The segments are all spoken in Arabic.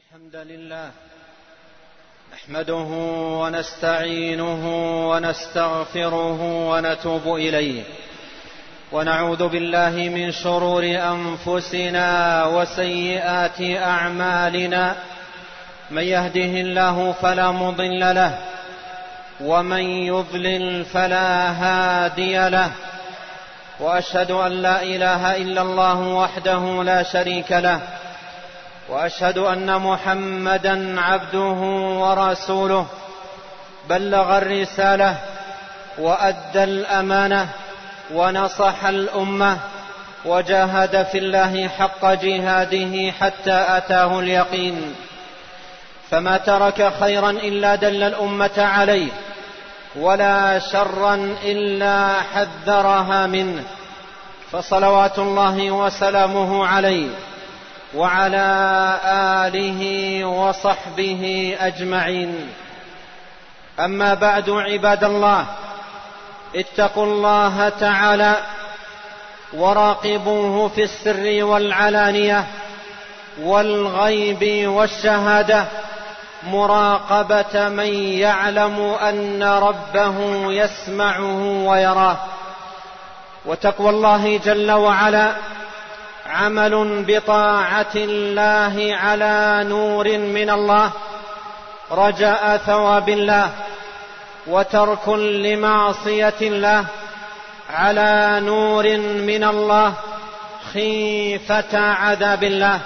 الحمد لله نحمده ونستعينه ونستغفره ونتوب إليه، ونعوذ بالله من شرور أنفسنا وسيئات أعمالنا. من يهده الله فلا مضل له، ومن يضلل فلا هادي له، وأشهد أن لا إله إلا الله وحده لا شريك له، وأشهد أن محمدًا عبده ورسوله، بلغ الرسالة وأدى الأمانة ونصح الأمة، وجاهد في الله حق جهاده حتى أتاه اليقين. فما ترك خيرا إلا دل الأمة عليه، ولا شرا إلا حذرها منه، فصلوات الله وسلامه عليه وعلى آله وصحبه أجمعين. أما بعد، عباد الله، اتقوا الله تعالى وراقبوه في السر والعلانية والغيب والشهادة، مراقبة من يعلم أن ربه يسمعه ويراه. وتقوى الله جل وعلا عمل بطاعة الله على نور من الله رجاء ثواب الله، وترك لمعصية الله على نور من الله خيفة عذاب الله.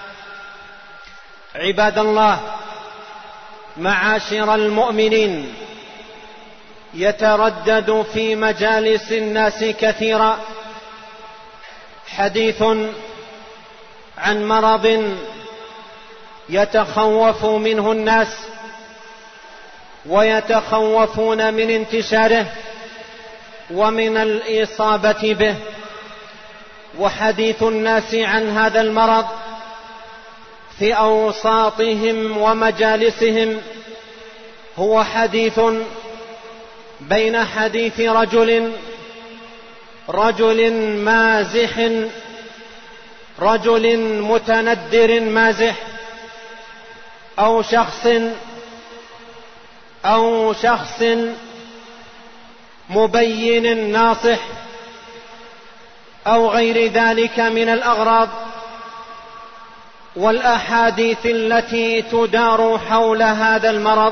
عباد الله، معاشر المؤمنين، يتردد في مجالس الناس كثيرا حديث عن مرض يتخوف منه الناس ويتخوفون من انتشاره ومن الإصابة به. وحديث الناس عن هذا المرض في أوساطهم ومجالسهم هو حديث بين حديث رجل مازح، رجل متندر مازح، أو شخص مبين ناصح، أو غير ذلك من الأغراض والأحاديث التي تدار حول هذا المرض.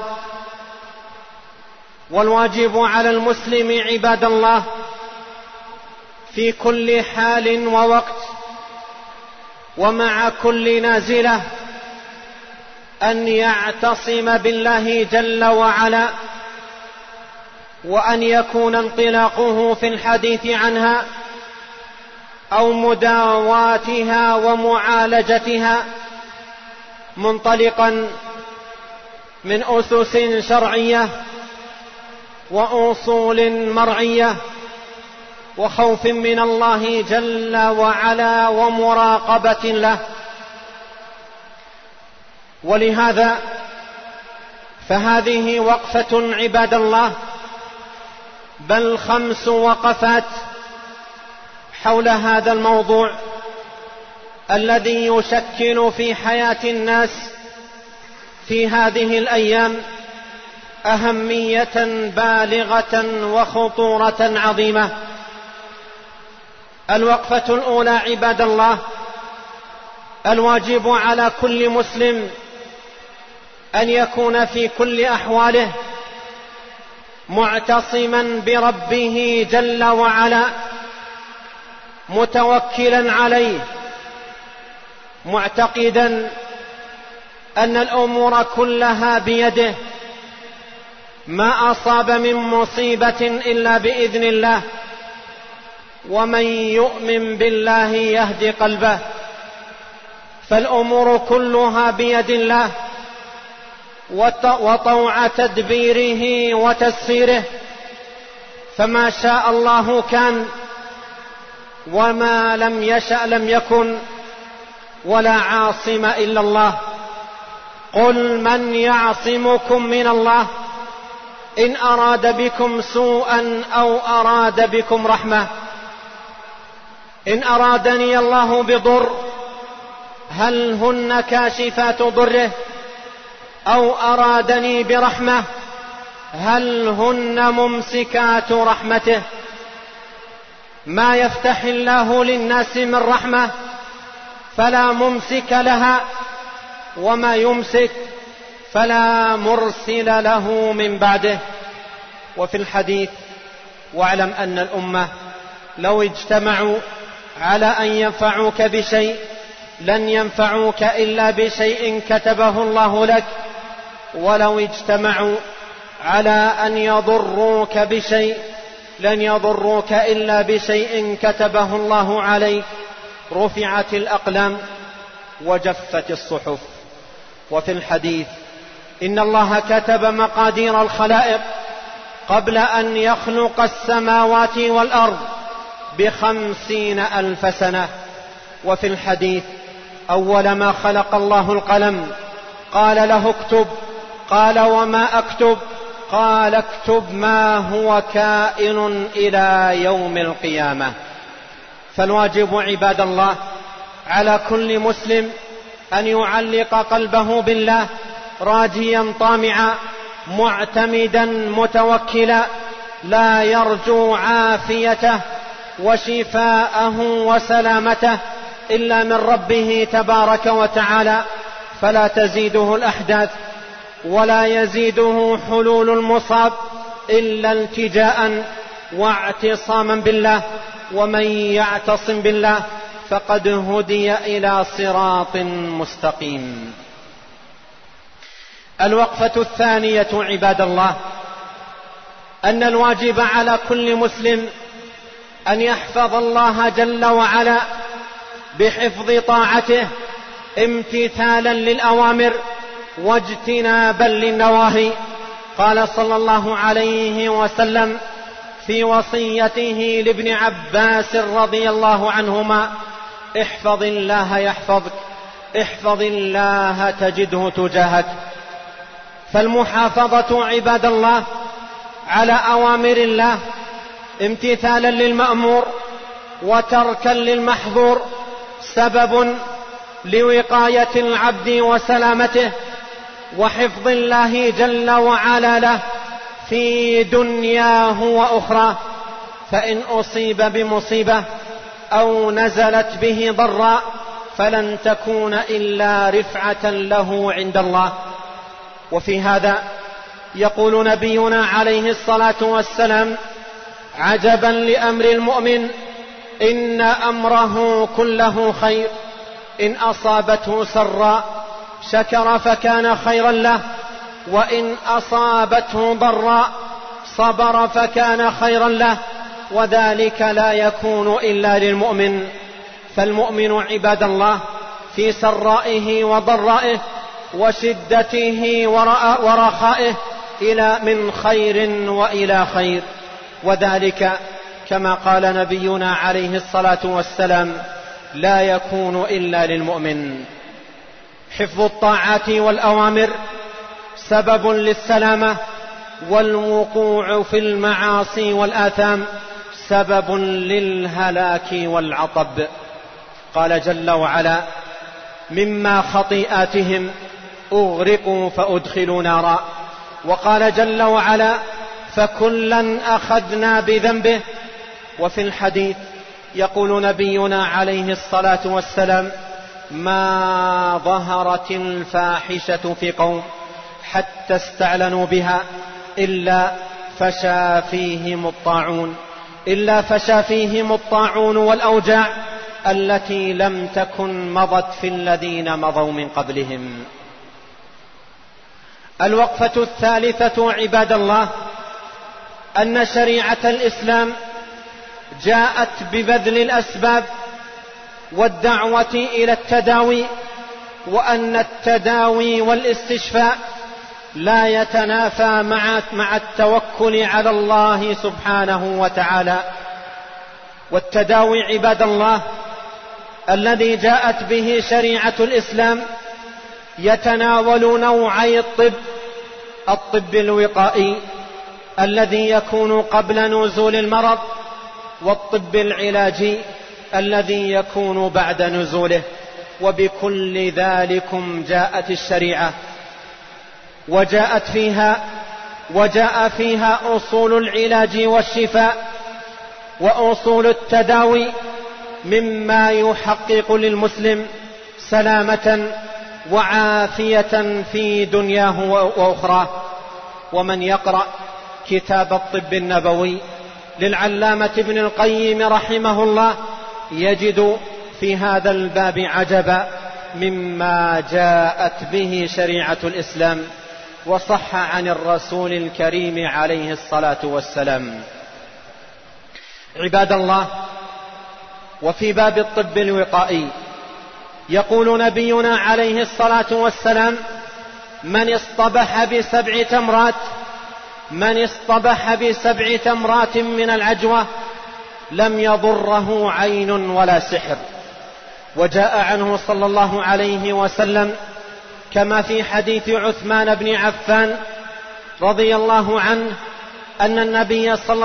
والواجب على المسلم عباد الله في كل حال ووقت ومع كل نازلة أن يعتصم بالله جل وعلا، وأن يكون انطلاقه في الحديث عنها أو مداواتها ومعالجتها منطلقا من أسس شرعية وأصول مرعية وخوف من الله جل وعلا ومراقبة له. ولهذا فهذه وقفة عباد الله، بل 5 وقفات حول هذا الموضوع الذي يشكل في حياة الناس في هذه الأيام أهمية بالغة وخطورة عظيمة. الوقفة الأولى عباد الله، الواجب على كل مسلم أن يكون في كل أحواله معتصما بربه جل وعلا، متوكلا عليه، معتقدا أن الأمور كلها بيده، ما أصاب من مصيبة إلا بإذن الله، ومن يؤمن بالله يهدي قلبه، فالأمور كلها بيد الله وطوع تدبيره وتسييره، فما شاء الله كان، وما لم يشأ لم يكن، ولا عاصم إلا الله. قل من يعصمكم من الله إن أراد بكم سوءا أو أراد بكم رحمة. إن أرادني الله بضر هل هن كاشفات ضره أو أرادني برحمة هل هن ممسكات رحمته. ما يفتح الله للناس من رحمة فلا ممسك لها، وما يمسك فلا مرسل له من بعده. وفي الحديث: واعلم أن الأمة لو اجتمعوا على أن ينفعوك بشيء لن ينفعوك إلا بشيء كتبه الله لك، ولو اجتمعوا على أن يضروك بشيء لن يضروك إلا بشيء كتبه الله عليك. رفعت الأقلام وجفت الصحف. وفي الحديث: إن الله كتب مقادير الخلائق قبل أن يخلق السماوات والأرض ب50,000 سنة. وفي الحديث: أول ما خلق الله القلم قال له اكتب، قال وما أكتب؟ قال اكتب ما هو كائن إلى يوم القيامة. فالواجب عباد الله على كل مسلم أن يعلق قلبه بالله راجيا طامعا معتمدا متوكلا، لا يرجو عافيته وشفاءه وسلامته إلا من ربه تبارك وتعالى، فلا تزيده الأحداث ولا يزيده حلول المصاب إلا التجاء واعتصاما بالله. ومن يعتصم بالله فقد هدي إلى صراط مستقيم. الوقفة الثانية عباد الله أن الواجب على كل مسلم أن يحفظ الله جل وعلا بحفظ طاعته امتثالا للأوامر واجتنابا للنواهي. قال صلى الله عليه وسلم في وصيته لابن عباس رضي الله عنهما: احفظ الله يحفظك، احفظ الله تجده تجاهك. فالمحافظة عباد الله على أوامر الله امتثالا للمأمور وتركا للمحظور سبب لوقاية العبد وسلامته وحفظ الله جل وعلا له في دنياه وأخرى. فإن أصيب بمصيبة أو نزلت به ضراء فلن تكون إلا رفعة له عند الله. وفي هذا يقول نبينا عليه الصلاة والسلام: عجبا لأمر المؤمن إن أمره كله خير، إن أصابته سراء شكر فكان خيرا له، وإن أصابته ضراء صبر فكان خيرا له، وذلك لا يكون إلا للمؤمن. فالمؤمن عباد الله في سرائه وضرائه وشدته ورخائه إلى من خير وإلى خير، وذلك كما قال نبينا عليه الصلاة والسلام: لا يكون إلا للمؤمن. حفظ الطاعات والأوامر سبب للسلامة، والوقوع في المعاصي والآثام سبب للهلاك والعطب. قال جل وعلا: مما خطيئاتهم أغرقوا فأدخلوا نارا. وقال جل وعلا: فكلا أخذنا بذنبه. وفي الحديث يقول نبينا عليه الصلاة والسلام: ما ظهرت الفاحشة في قوم حتى استعلنوا بها إلا فشى فيهم الطاعون والأوجاع التي لم تكن مضت في الذين مضوا من قبلهم. الوقفة الثالثة عباد الله أن شريعة الإسلام جاءت ببذل الأسباب والدعوة إلى التداوي، وأن التداوي والاستشفاء لا يتنافى مع التوكل على الله سبحانه وتعالى. والتداوي عباد الله الذي جاءت به شريعة الإسلام يتناول نوعي الطب الوقائي الذي يكون قبل نزول المرض، والطب العلاجي الذي يكون بعد نزوله. وبكل ذلكم جاءت الشريعة، وجاء فيها أصول العلاج والشفاء وأصول التداوي مما يحقق للمسلم سلامة وعافية في دنياه وأخراه. ومن يقرأ كتاب الطب النبوي للعلامة ابن القيم رحمه الله يجد في هذا الباب عجبا مما جاءت به شريعة الإسلام وصح عن الرسول الكريم عليه الصلاة والسلام. عباد الله، وفي باب الطب الوقائي يقول نبينا عليه الصلاة والسلام: من اصطبح ب7 تمرات من العجوة لم يضره عين ولا سحر. وجاء عنه صلى الله عليه وسلم كما في حديث عثمان بن عفان رضي الله عنه أن النبي صلى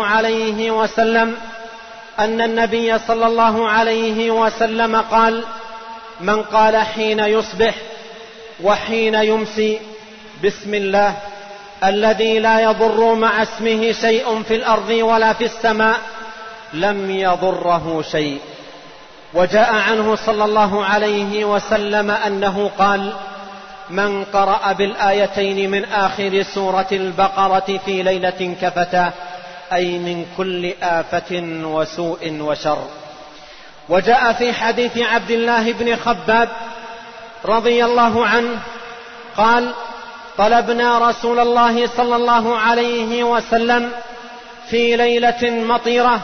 الله عليه وسلم قال: من قال حين يصبح وحين يمسي بسم الله الذي لا يضر مع اسمه شيء في الأرض ولا في السماء لم يضره شيء. وجاء عنه صلى الله عليه وسلم أنه قال: من قرأ بالآيتين من آخر سورة البقرة في ليلة كفتا، أي من كل آفة وسوء وشر. وجاء في حديث عبد الله بن خباب رضي الله عنه قال: طلبنا رسول الله صلى الله عليه وسلم في ليلة مطيرة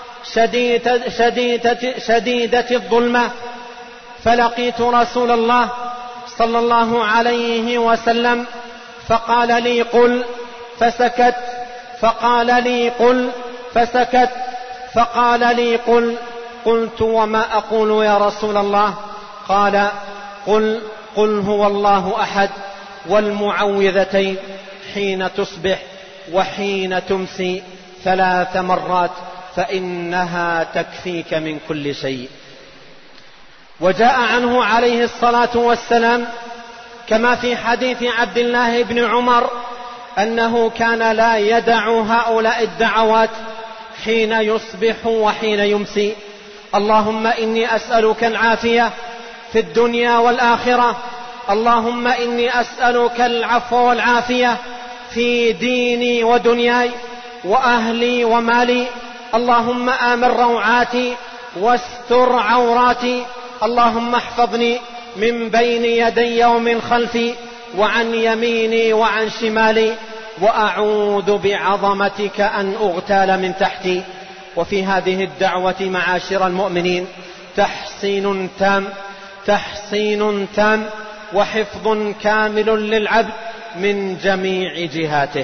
شديدة الظلمة، فلقيت رسول الله صلى الله عليه وسلم فقال لي قل، فسكت، فقال لي قل، فسكت، فقال لي قل. قلت: وما أقول يا رسول الله؟ قال: قل هو الله أحد والمعوذتين حين تصبح وحين تمسي 3 مرات فإنها تكفيك من كل شيء. وجاء عنه عليه الصلاة والسلام كما في حديث عبد الله بن عمر أنه كان لا يدع هؤلاء الدعوات حين يصبح وحين يمسي: اللهم إني أسألك العافية في الدنيا والآخرة، اللهم إني أسألك العفو والعافية في ديني ودنياي وأهلي ومالي، اللهم آمن روعاتي واستر عوراتي، اللهم احفظني من بين يدي ومن خلفي وعن يميني وعن شمالي، وأعوذ بعظمتك أن أغتال من تحتي. وفي هذه الدعوة معاشر المؤمنين تحصين تام وحفظ كامل للعبد من جميع جهاته.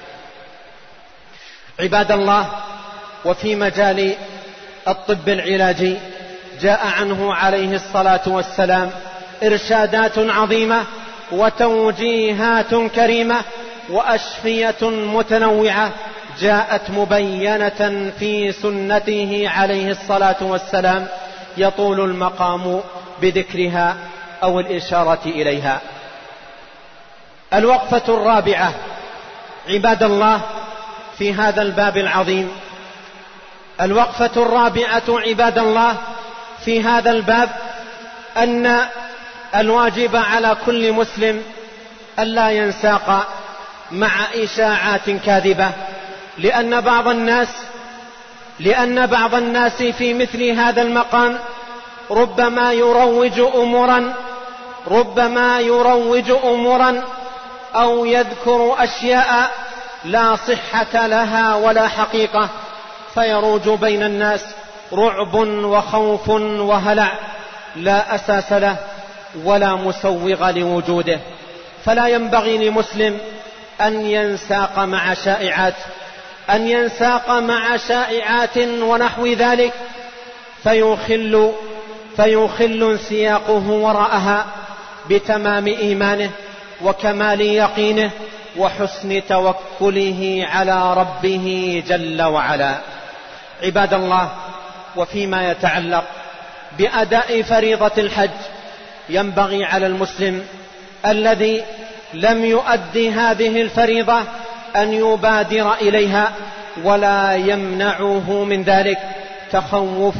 عباد الله، وفي مجال الطب العلاجي جاء عنه عليه الصلاة والسلام إرشادات عظيمة وتوجيهات كريمة وأشفية متنوعة جاءت مبينة في سنته عليه الصلاة والسلام، يطول المقام بذكرها أو الإشارة إليها. الوقفة الرابعة عباد الله في هذا الباب العظيم، الوقفة الرابعة عباد الله في هذا الباب أن الواجب على كل مسلم ألا ينساق مع إشاعات كاذبة، لأن بعض الناس في مثل هذا المقام ربما يروج أمورا أو يذكر أشياء لا صحة لها ولا حقيقة، فيروج بين الناس رعب وخوف وهلع لا أساس له ولا مسوغ لوجوده. فلا ينبغي لمسلم أن ينساق مع شائعات ونحو ذلك فيخل انسياقه وراءها بتمام إيمانه وكمال يقينه وحسن توكله على ربه جل وعلا. عباد الله، وفيما يتعلق بأداء فريضة الحج ينبغي على المسلم الذي لم يؤدي هذه الفريضة أن يبادر إليها ولا يمنعه من ذلك تخوف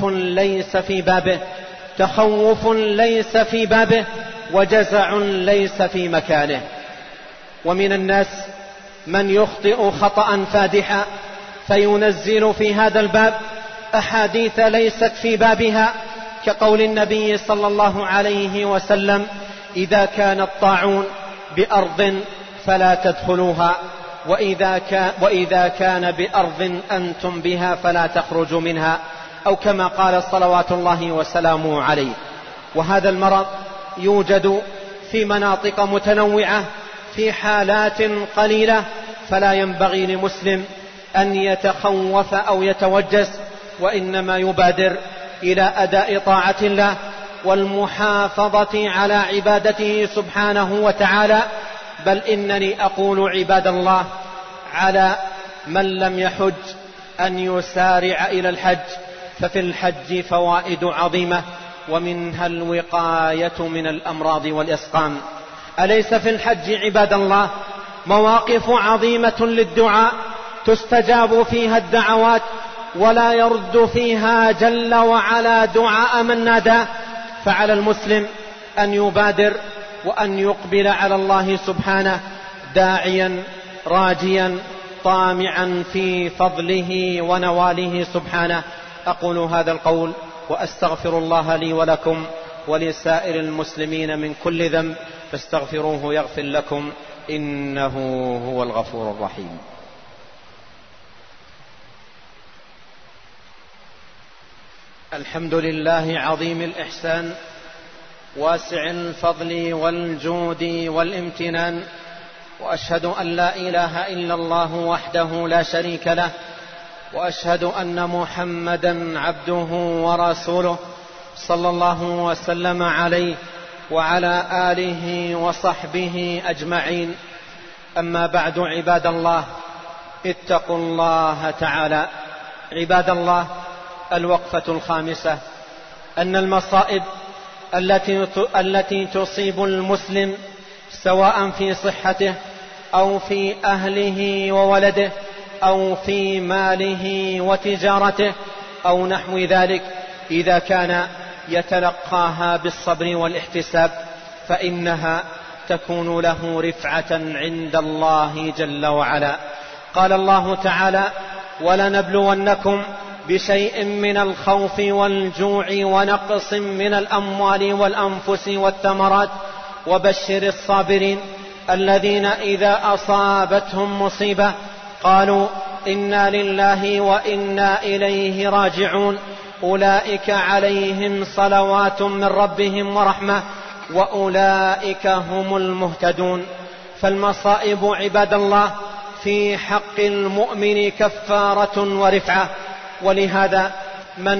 ليس في بابه وجزع ليس في مكانه. ومن الناس من يخطئ خطأ فادحا فينزل في هذا الباب أحاديث ليست في بابها، كقول النبي صلى الله عليه وسلم: إذا كان الطاعون بأرض فلا تدخلوها، وإذا كان بأرض أنتم بها فلا تخرجوا منها، أو كما قال صلوات الله وسلامه عليه. وهذا المرض يوجد في مناطق متنوعة في حالات قليلة، فلا ينبغي لمسلم أن يتخوف أو يتوجس، وإنما يبادر إلى أداء طاعة الله والمحافظة على عبادته سبحانه وتعالى. بل إنني أقول عباد الله على من لم يحج أن يسارع إلى الحج، ففي الحج فوائد عظيمة، ومنها الوقاية من الأمراض والإسقام. أليس في الحج عباد الله مواقف عظيمة للدعاء تستجاب فيها الدعوات ولا يرد فيها جل وعلا دعاء من ناداه؟ فعلى المسلم أن يبادر وأن يقبل على الله سبحانه داعيا راجيا طامعا في فضله ونواله سبحانه. أقول هذا القول وأستغفر الله لي ولكم ولسائر المسلمين من كل ذنب، فاستغفروه يغفر لكم، إنه هو الغفور الرحيم. الحمد لله عظيم الإحسان واسع الفضل والجود والامتنان، وأشهد أن لا إله إلا الله وحده لا شريك له، وأشهد أن محمدا عبده ورسوله صلى الله وسلم عليه وعلى آله وصحبه أجمعين. أما بعد، عباد الله اتقوا الله تعالى. عباد الله، الوقفة الخامسة: أن المصائب التي تصيب المسلم سواء في صحته أو في أهله وولده أو في ماله وتجارته أو نحو ذلك، إذا كان يتلقاها بالصبر والاحتساب فإنها تكون له رفعة عند الله جل وعلا. قال الله تعالى: ولنبلونكم بشيء من الخوف والجوع ونقص من الأموال والأنفس والثمرات وبشر الصابرين الذين إذا أصابتهم مصيبة قالوا إنا لله وإنا إليه راجعون أولئك عليهم صلوات من ربهم ورحمة وأولئك هم المهتدون. فالمصائب عباد الله في حق المؤمن كفارة ورفعة، ولهذا من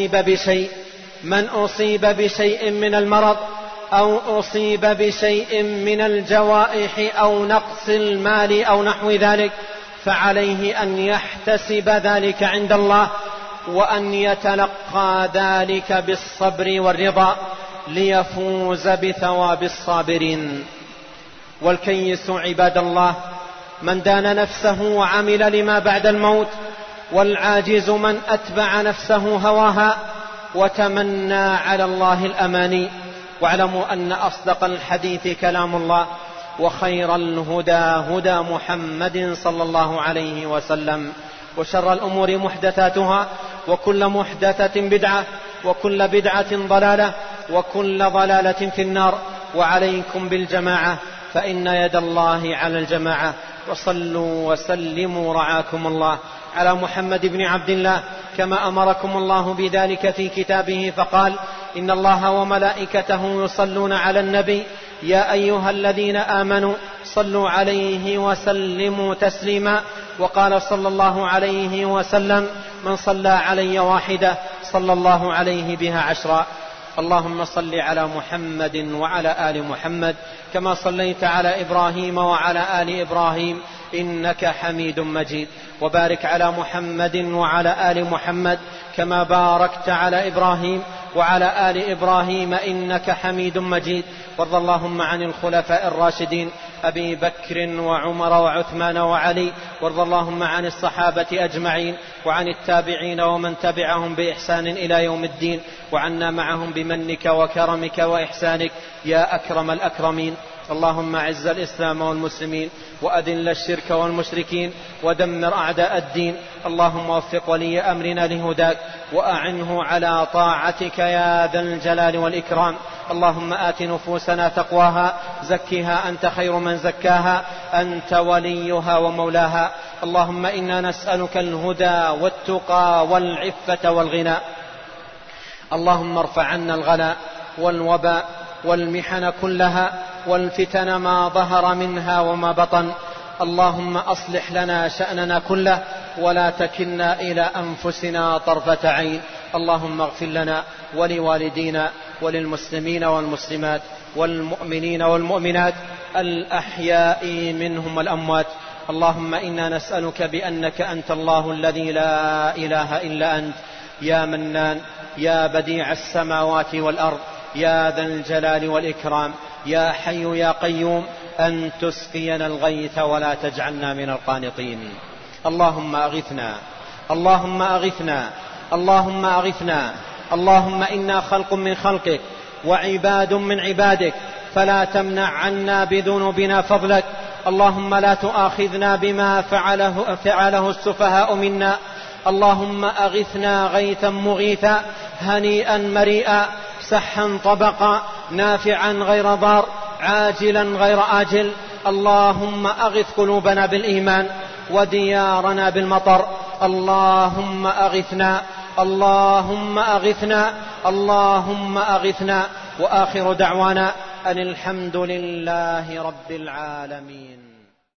أصيب بشيء من المرض أو أصيب بشيء من الجوائح أو نقص المال أو نحو ذلك فعليه أن يحتسب ذلك عند الله وأن يتلقى ذلك بالصبر والرضا ليفوز بثواب الصابرين. والكيس عباد الله من دان نفسه وعمل لما بعد الموت، والعاجز من أتبع نفسه هواها وتمنى على الله الأماني. واعلموا أن أصدق الحديث كلام الله، وخير الهدى هدى محمد صلى الله عليه وسلم، وشر الأمور محدثاتها، وكل محدثة بدعة، وكل بدعة ضلالة، وكل ضلالة في النار. وعليكم بالجماعة فإن يد الله على الجماعة. وصلوا وسلموا رعاكم الله على محمد بن عبد الله كما أمركم الله بذلك في كتابه، فقال: إن الله وملائكته يصلون على النبي يا أيها الذين آمنوا صلوا عليه وسلموا تسليما. وقال صلى الله عليه وسلم: من صلى علي واحدة صلى الله عليه بها 10. اللهم صل على محمد وعلى آل محمد كما صليت على إبراهيم وعلى آل إبراهيم إنك حميد مجيد. وبارك على محمد وعلى آل محمد كما باركت على إبراهيم وعلى آل إبراهيم إنك حميد مجيد. وارض اللهم عن الخلفاء الراشدين أبي بكر وعمر وعثمان وعلي. وارض اللهم عن الصحابة أجمعين وعن التابعين ومن تبعهم بإحسان إلى يوم الدين، وعنا معهم بمنك وكرمك وإحسانك يا أكرم الأكرمين. اللهم أعز الإسلام والمسلمين وأذل الشرك والمشركين ودمر أعداء الدين. اللهم وفق ولي أمرنا لهداك وأعنه على طاعتك يا ذا الجلال والإكرام. اللهم آت نفوسنا تقواها، زكها أنت خير من زكاها، أنت وليها ومولاها. اللهم إنا نسألك الهدى والتقى والعفة والغنى. اللهم ارفع عنا الغلاء والوباء والمحن كلها والفتن ما ظهر منها وما بطن. اللهم أصلح لنا شأننا كله ولا تكلنا إلى أنفسنا طرفة عين. اللهم اغفر لنا ولوالدينا وللمسلمين والمسلمات والمؤمنين والمؤمنات الأحياء منهم والأموات. اللهم إنا نسألك بأنك أنت الله الذي لا إله إلا أنت، يا منان، يا بديع السماوات والأرض، يا ذا الجلال والإكرام، يا حي يا قيوم، أن تسقينا الغيث ولا تجعلنا من القانطين. اللهم أغثنا، اللهم أغثنا، اللهم أغثنا. اللهم إنا خلق من خلقك وعباد من عبادك، فلا تمنع عنا بذنوبنا فضلك. اللهم لا تؤاخذنا بما فعله السفهاء منا. اللهم أغثنا غيثا مغيثا، هنيئا مريئا، سحا طبقا، نافعا غير ضار، عاجلا غير آجل. اللهم أغث قلوبنا بالإيمان وديارنا بالمطر. اللهم أغثنا، اللهم أغثنا، اللهم أغثنا. وآخر دعوانا أن الحمد لله رب العالمين.